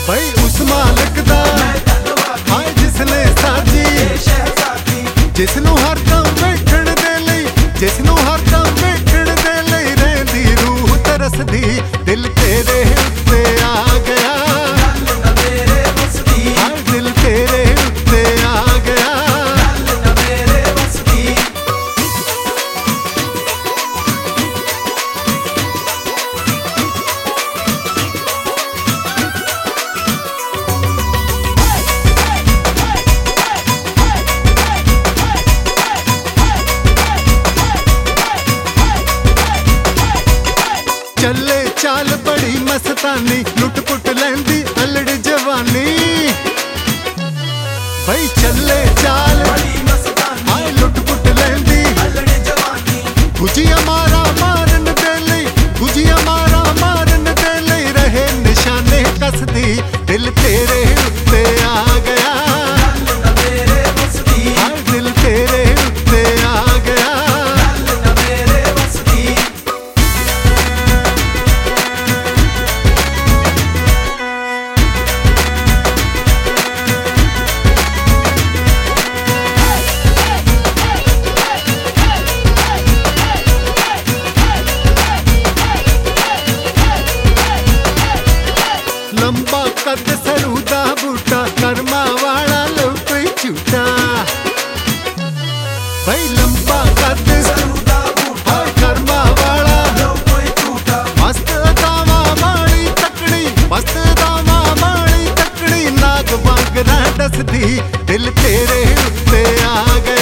भाई उस मालक दा हाय जिसने साजी जिसनों हर दम वेखण दे लई जिसनों हर दम वेखण दे लई रहंदी रूह तरसदी दिल तेरे उत्ते आ गया हाय दिल तेरे उत्ते आ गया चले चाल बड़ी मस्तानी लुट पुट लैंदी अलड़ जवानी भाई चले चाल हाय लुट पुट लैंदी गुजिया मारा मारन दे लई गुजिया मारा मारन दे लई रहे निशाने कसदी दिल तेरे उत्ते आ गया हाय दिल तेरे उत्ते आ गया लंबा कद सरू दा बूटा कर्मा वाला लो कोई झूठा भाई लंबा कद सरू दा बूटा कर्मा वाला लो कोई झूठा मस्त दावा माड़ी तकड़ी मस्त दावा माड़ी तकड़ी नाग वांग ना डसदी दिल तेरे उत्ते आ गया